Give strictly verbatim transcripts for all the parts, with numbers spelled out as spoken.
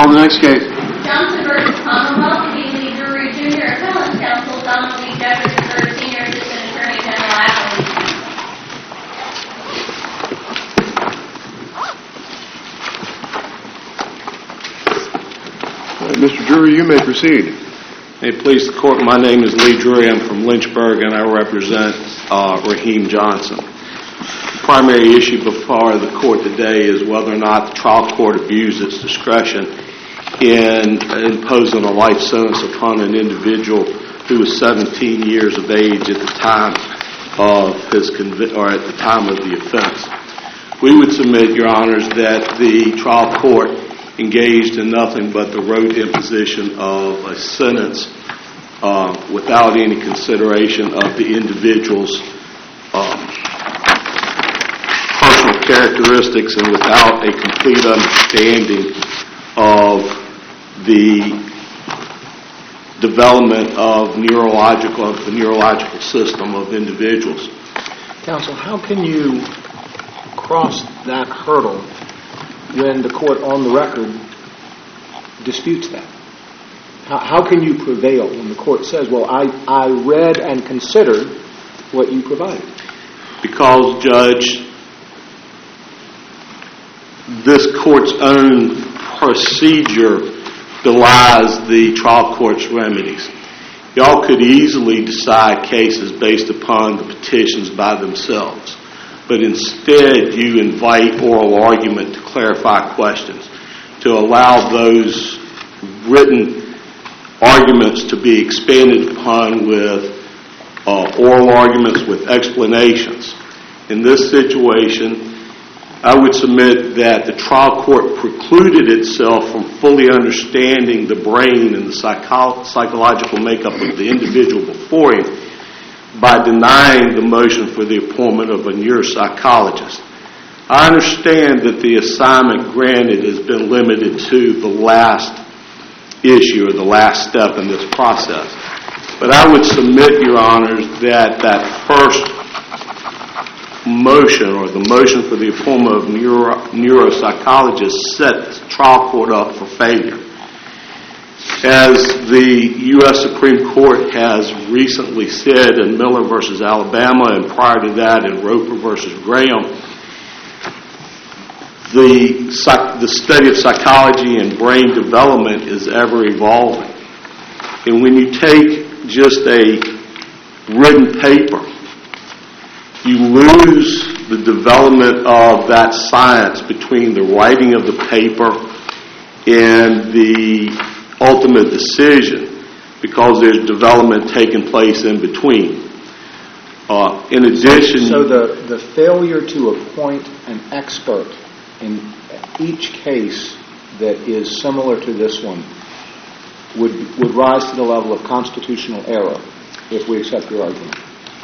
Call the next case. Johnson versus Commonwealth, D. Lee Drury, Junior Appellate Counsel, Donald Lee Jeffers, the third Senior Assistant Attorney General, Appellate. Mister Drury, you may proceed. May it please the Court, my name is Lee Drury. I'm from Lynchburg, and I represent uh, Raheem Johnson. The primary issue before the Court today is whether or not the trial court abused its discretion in imposing a life sentence upon an individual who was seventeen years of age at the time of his convi- or at the time of the offense. We would submit, Your Honors, that the trial court engaged in nothing but the rote imposition of a sentence uh, without any consideration of the individual's um, personal characteristics and without a complete understanding of the development of neurological of the neurological system of individuals. Counsel, how can you cross that hurdle when the court on the record disputes that? How, how can you prevail when the court says, well, I, I read and considered what you provided? Because, Judge, this court's own procedure belies the trial court's remedies. Y'all could easily decide cases based upon the petitions by themselves, but instead you invite oral argument to clarify questions, to allow those written arguments to be expanded upon with uh, oral arguments with explanations. In this situation, I would submit that the trial court precluded itself from fully understanding the brain and the psycho- psychological makeup of the individual before him by denying the motion for the appointment of a neuropsychologist. I understand that the assignment granted has been limited to the last issue or the last step in this process. But I would submit, Your Honors, that that first motion or the motion for the appointment of neuro, neuropsychologists set the trial court up for failure. As the U S Supreme Court has recently said in Miller versus Alabama and prior to that in Roper versus Graham, the, psych, the study of psychology and brain development is ever evolving. And when you take just a written paper, you lose the development of that science between the writing of the paper and the ultimate decision because there's development taking place in between. Uh, in addition... So the, the failure to appoint an expert in each case that is similar to this one would, would rise to the level of constitutional error if we accept your argument.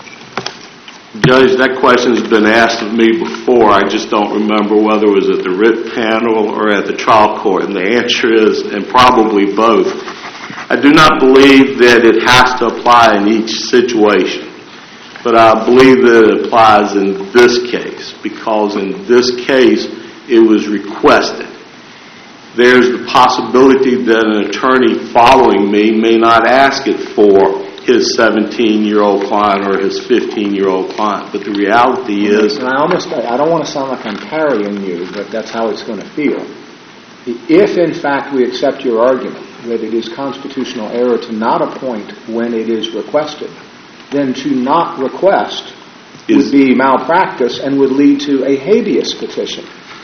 Judge, that question has been asked of me before. I just don't remember whether it was at the writ panel or at the trial court, and the answer is, and probably both. I do not believe that it has to apply in each situation, but I believe that it applies in this case, because in this case, it was requested. There's the possibility that an attorney following me may not ask it for his seventeen-year-old client or his fifteen-year-old client. But the reality is... And I almost, I don't want to sound like I'm parrying you, but that's how it's going to feel. If, in fact, we accept your argument that it is constitutional error to not appoint when it is requested, then to not request would be malpractice and would lead to a habeas petition.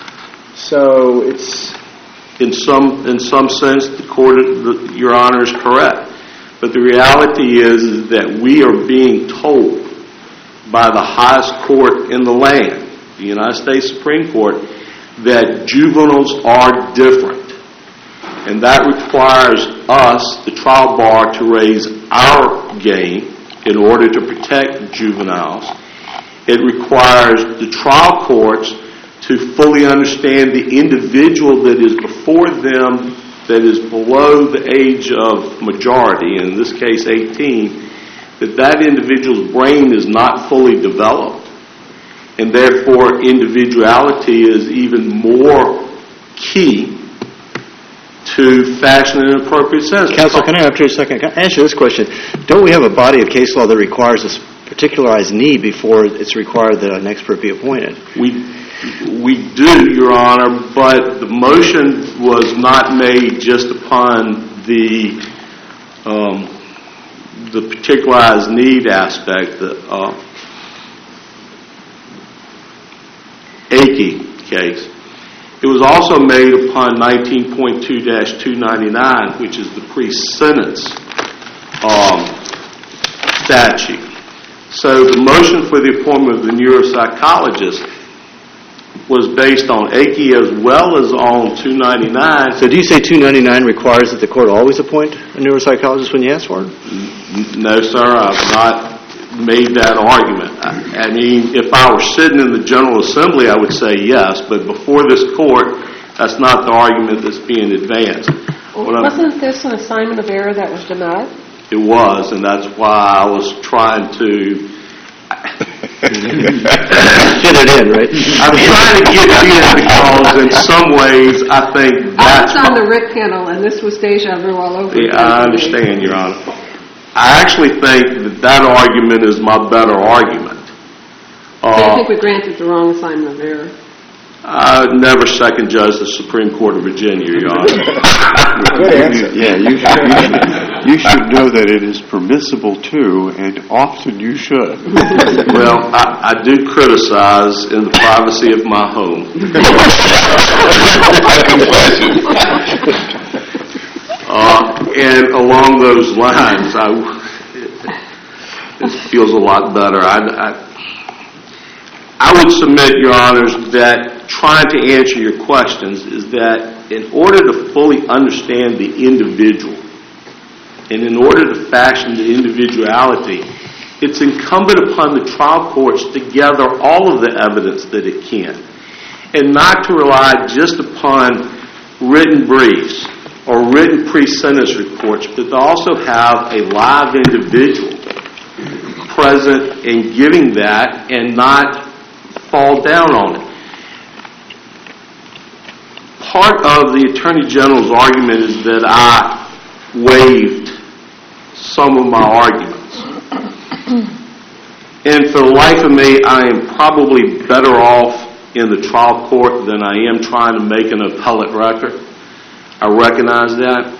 So it's... In some, in some sense, the court, the, Your Honor, is correct. But the reality is, is that we are being told by the highest court in the land, the United States Supreme Court, that juveniles are different. And that requires us, the trial bar, to raise our game in order to protect juveniles. It requires the trial courts to fully understand the individual that is before them that is below the age of majority, in this case eighteen, that that individual's brain is not fully developed, and therefore individuality is even more key to fashion an appropriate sentence. Counsel, can I interrupt you a second? Can I ask you this question? Don't we have a body of case law that requires a particularized need before it's required that an expert be appointed? We we do, Your Honor, but the motion was not made just upon the um, the particularized need aspect. The uh, Akey case. It was also made upon nineteen point two dash two ninety-nine, which is the pre-sentence um, statute. So the motion for the appointment of the neuropsychologist was based on Akey as well as on two ninety-nine. So do you say two ninety-nine requires that the court always appoint a neuropsychologist when you ask for it? No, sir, I've not made that argument. I, I mean, if I were sitting in the General Assembly, I would say yes, but before this court, that's not the argument that's being advanced. Well, wasn't this an assignment of error that was denied? It was, and that's why I was trying to fit it in, right? I'm trying to get it in because in some ways I think that's... I was on the R I C panel, and this was deja vu all over. Yeah, I understand, Your Honor. I actually think that that argument is my better argument. Uh, so you think we granted the wrong assignment of error? I would never second judge the Supreme Court of Virginia, Your Honor. Good answer. Yeah, you should, you, should, you should know that it is permissible too, and often you should. Well, I, I do criticize in the privacy of my home. uh, and along those lines, I, it, it feels a lot better. I, I, I would submit, Your Honors, that trying to answer your questions is that in order to fully understand the individual and in order to fashion the individuality, it's incumbent upon the trial courts to gather all of the evidence that it can and not to rely just upon written briefs or written pre-sentence reports, but to also have a live individual present and giving that and not fall down on it. Part of the Attorney General's argument is that I waived some of my arguments. And for the life of me, I am probably better off in the trial court than I am trying to make an appellate record. I recognize that.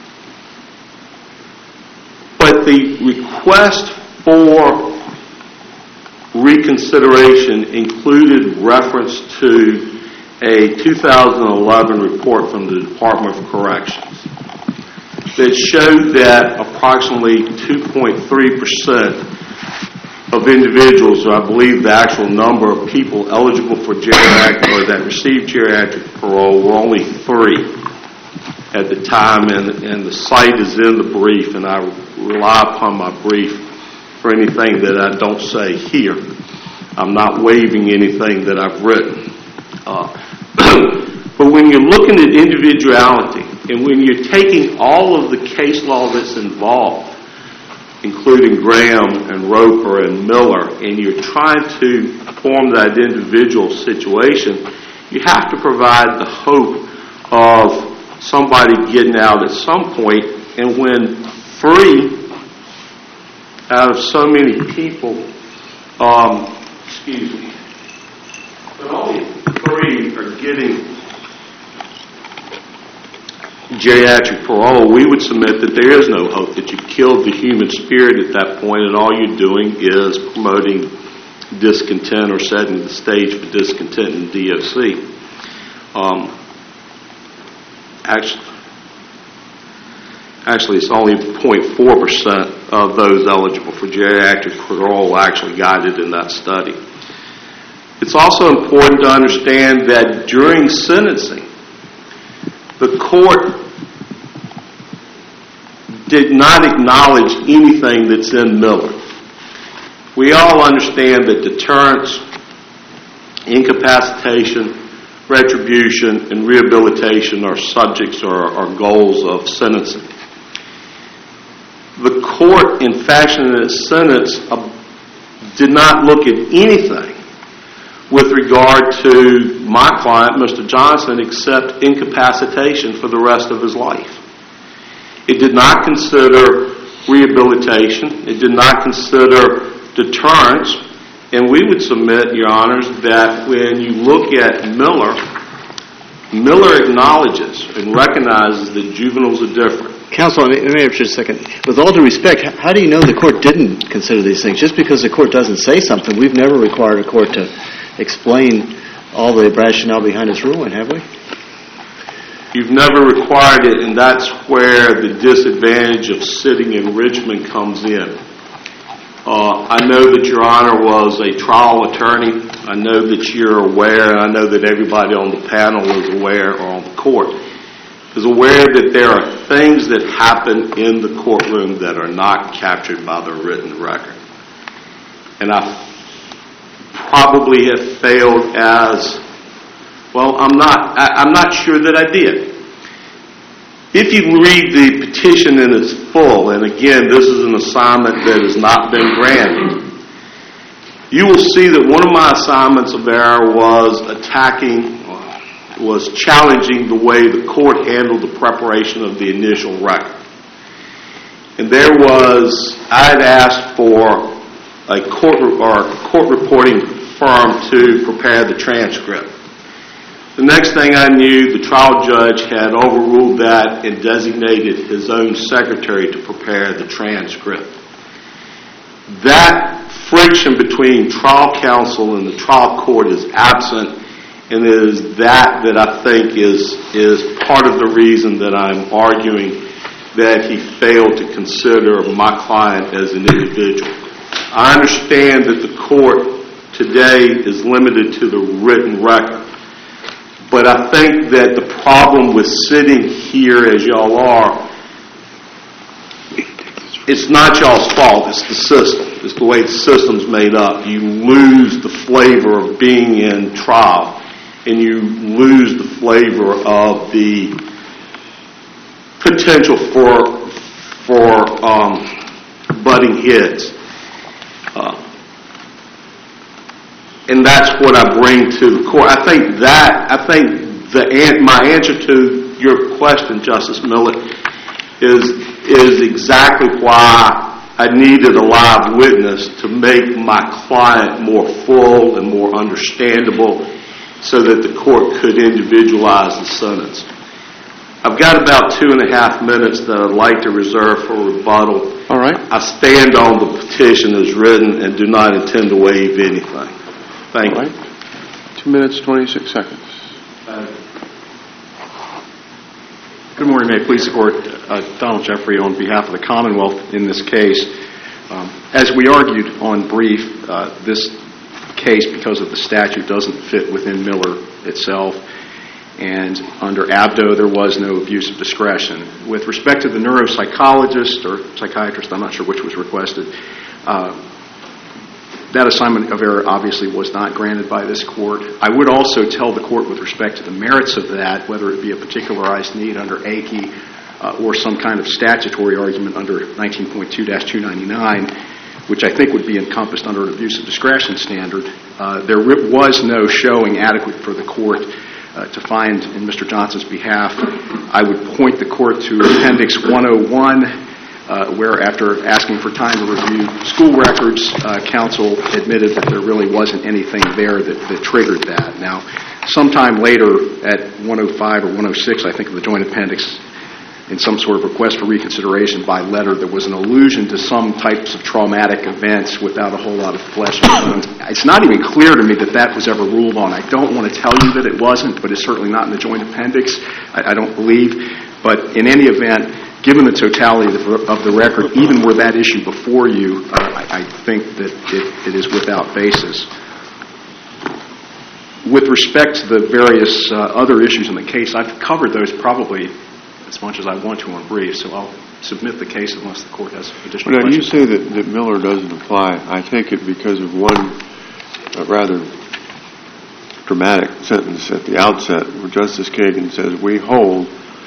But the request for reconsideration included reference to a two thousand eleven report from the Department of Corrections that showed that approximately two point three percent of individuals, or I believe the actual number of people eligible for geriatric or that received geriatric parole were only three at the time, and, and the site is in the brief, and I rely upon my brief for anything that I don't say here. I'm not waiving anything that I've written. Uh, but when you're looking at individuality and when you're taking all of the case law that's involved, including Graham and Roper and Miller, and you're trying to form that individual situation, you have to provide the hope of somebody getting out at some point. And when three out of so many people, um, excuse me, but only three are getting geriatric parole, we would submit that there is no hope, that you've killed the human spirit at that point, and all you're doing is promoting discontent or setting the stage for discontent in D O C. Um, actually, actually, it's only zero point four percent of those eligible for geriatric parole actually got it in that study. It's also important to understand that during sentencing, the court did not acknowledge anything that's in Miller. We all understand that deterrence, incapacitation, retribution, and rehabilitation are subjects or are goals of sentencing. The court, in fashioning its sentence, uh, did not look at anything with regard to my client, Mister Johnson, except incapacitation for the rest of his life. It did not consider rehabilitation. It did not consider deterrence. And we would submit, Your Honors, that when you look at Miller, Miller acknowledges and recognizes that juveniles are different. Counsel, let me interrupt you a second. With all due respect, how do you know the court didn't consider these things? Just because the court doesn't say something, we've never required a court to explain all the rationale behind its ruling, have we? You've never required it, and that's where the disadvantage of sitting in Richmond comes in. Uh, I know that Your Honor was a trial attorney. I know that you're aware, and I know that everybody on the panel is aware, or on the court, is aware that there are things that happen in the courtroom that are not captured by the written record. And I probably have failed as, well, I'm not, I, I'm not sure that I did. If you read the petition in its full, and again, this is an assignment that has not been granted, you will see that one of my assignments of error was attacking, was challenging the way the court handled the preparation of the initial record. And there was, I had asked for a court or a court reporting firm to prepare the transcript. The next thing I knew, the trial judge had overruled that and designated his own secretary to prepare the transcript. That friction between trial counsel and the trial court is absent, and it is that that I think is, is part of the reason that I'm arguing that he failed to consider my client as an individual. I understand that the court today is limited to the written record. But I think that the problem with sitting here as y'all are, it's not y'all's fault, it's the system. It's the way the system's made up. You lose the flavor of being in trial, and you lose the flavor of the potential for, for um, butting heads. Uh, And that's what I bring to the court. I think that, I think the my answer to your question, Justice Miller, is, is exactly why I needed a live witness to make my client more full and more understandable so that the court could individualize the sentence. I've got about two and a half minutes that I'd like to reserve for rebuttal. All right. I stand on the petition as written and do not intend to waive anything. Thank you. All right. Two minutes, twenty-six seconds. Uh, Good morning, may it please the Court. Uh, Donald Jeffrey on behalf of the Commonwealth in this case. Um, as we argued on brief, uh, this case, because of the statute, doesn't fit within Miller itself. And under Abdo, there was no abuse of discretion. With respect to the neuropsychologist or psychiatrist, I'm not sure which was requested, uh, that assignment of error obviously was not granted by this court. I would also tell the court with respect to the merits of that, whether it be a particularized need under A C I uh, or some kind of statutory argument under nineteen point two dash two ninety-nine, which I think would be encompassed under an abuse of discretion standard, uh, there was no showing adequate for the court uh, to find in Mister Johnson's behalf. I would point the court to Appendix one oh one, Uh, where after asking for time to review school records, uh, counsel admitted that there really wasn't anything there that, that triggered that. Now, sometime later at one oh five or one oh six, I think, of the joint appendix, in some sort of request for reconsideration by letter, there was an allusion to some types of traumatic events without a whole lot of flesh and bones. It's not even clear to me that that was ever ruled on. I don't want to tell you that it wasn't, but it's certainly not in the joint appendix, I, I don't believe. But in any event, given the totality of the, of the record, even were that issue before you, uh, I, I think that it, it is without basis. With respect to the various uh, other issues in the case, I've covered those probably as much as I want to on brief, so I'll submit the case unless the court has additional Well, now, you questions. say that, that Miller doesn't apply. I take it because of one uh, rather dramatic sentence at the outset where Justice Kagan says, we hold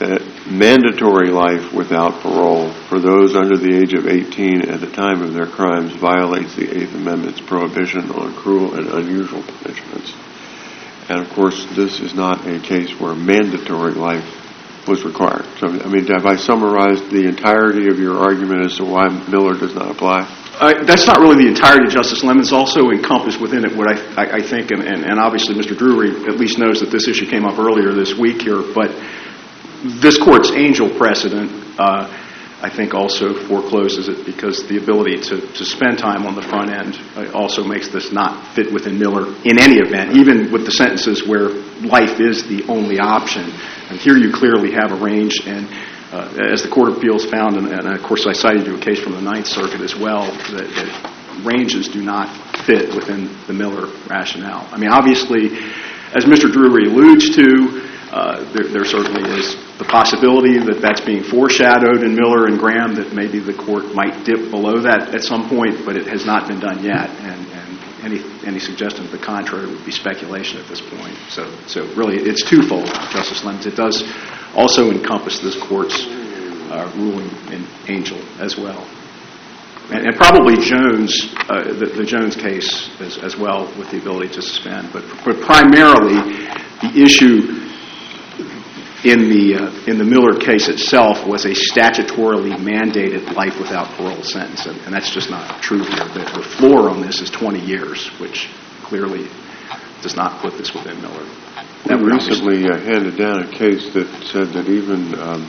uh, mandatory life without parole for those under the age of eighteen at the time of their crimes violates the Eighth Amendment's prohibition on cruel and unusual punishments. And, of course, this is not a case where mandatory life was required. So, I mean, have I summarized the entirety of your argument as to why Miller does not apply? Uh, that's not really the entirety, Justice Lemon. It's also encompassed within it what I, I, I think, and, and, and obviously Mister Drury at least knows that this issue came up earlier this week here, but this Court's Angel precedent, uh, I think, also forecloses it because the ability to, to spend time on the front end uh, also makes this not fit within Miller in any event, even with the sentences where life is the only option. And here you clearly have a range, and uh, as the Court of Appeals found, and, and of course I cited you a case from the Ninth Circuit as well, that, that ranges do not fit within the Miller rationale. I mean, obviously, as Mister Drury alludes to, uh, there, there certainly is the possibility that that's being foreshadowed in Miller and Graham, that maybe the Court might dip below that at some point, but it has not been done yet, and, and any any suggestion to the contrary would be speculation at this point. So, so really, it's twofold, Justice Lemons. It does also encompass this Court's uh, ruling in Angel as well. And, and probably Jones, uh, the, the Jones case as, as well, with the ability to suspend. But, but primarily, the issue in the uh, in the Miller case itself was a statutorily mandated life without parole sentence, and, and that's just not true here. The, the floor on this is twenty years, which clearly does not put this within Miller. That we recently uh, handed down a case that said that even um,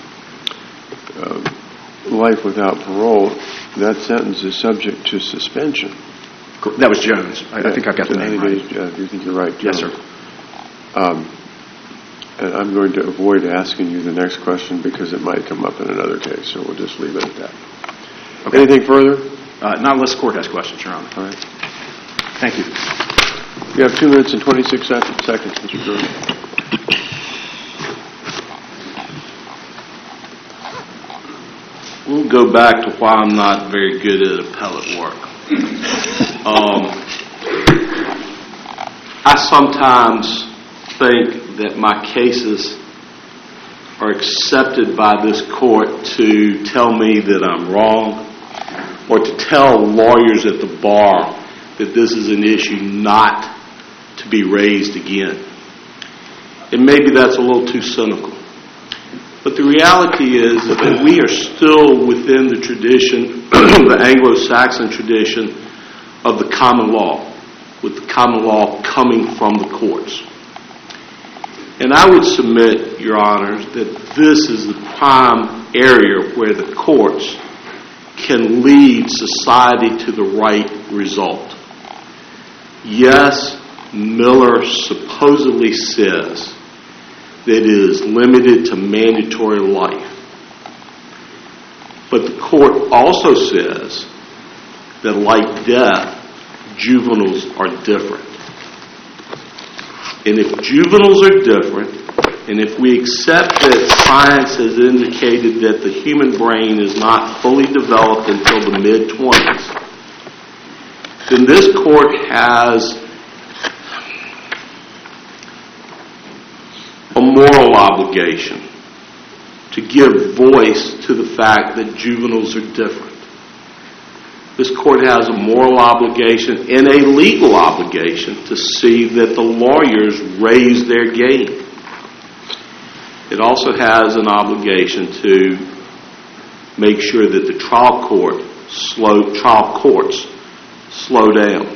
uh, life without parole, that sentence is subject to suspension. That was Jones. I, I think I've got the name right. Uh, do you think you're right, Jones? Yes, sir. Um, And I'm going to avoid asking you the next question because it might come up in another case, so we'll just leave it at that. Okay. Anything further? Uh, not unless the Court has questions, Your Honor. All right. Thank you. You have two minutes and twenty-six seconds, Mister Drury. We'll go back to why I'm not very good at appellate work. um, I sometimes think that my cases are accepted by this Court to tell me that I'm wrong, or to tell lawyers at the bar that this is an issue not to be raised again. And maybe that's a little too cynical. But the reality is that we are still within the tradition, the Anglo-Saxon tradition of the common law, with the common law coming from the courts. And I would submit, Your Honors, that this is the prime area where the courts can lead society to the right result. Yes, Miller supposedly says that it is limited to mandatory life. But the court also says that, like death, juveniles are different. And if juveniles are different, and if we accept that science has indicated that the human brain is not fully developed until the mid-twenties, then this court has a moral obligation to give voice to the fact that juveniles are different. This court has a moral obligation and a legal obligation to see that the lawyers raise their game. It also has an obligation to make sure that the trial court slow trial courts slow down.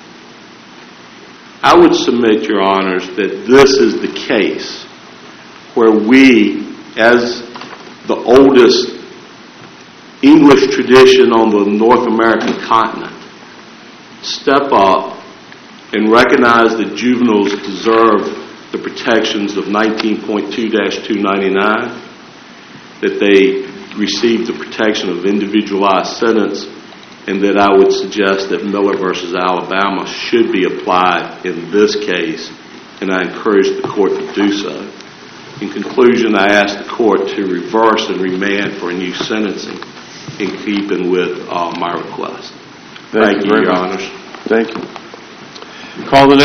I would submit, Your Honors, that this is the case where we, as the oldest English tradition on the North American continent, step up and recognize that juveniles deserve the protections of nineteen point two dash two ninety-nine, that they receive the protection of individualized sentence, and that I would suggest that Miller versus Alabama should be applied in this case, and I encourage the court to do so. In conclusion, I ask the court to reverse and remand for a new sentencing in keeping with uh, my request. Thank, Thank you, you, Your much. Honors. Thank you. Call the next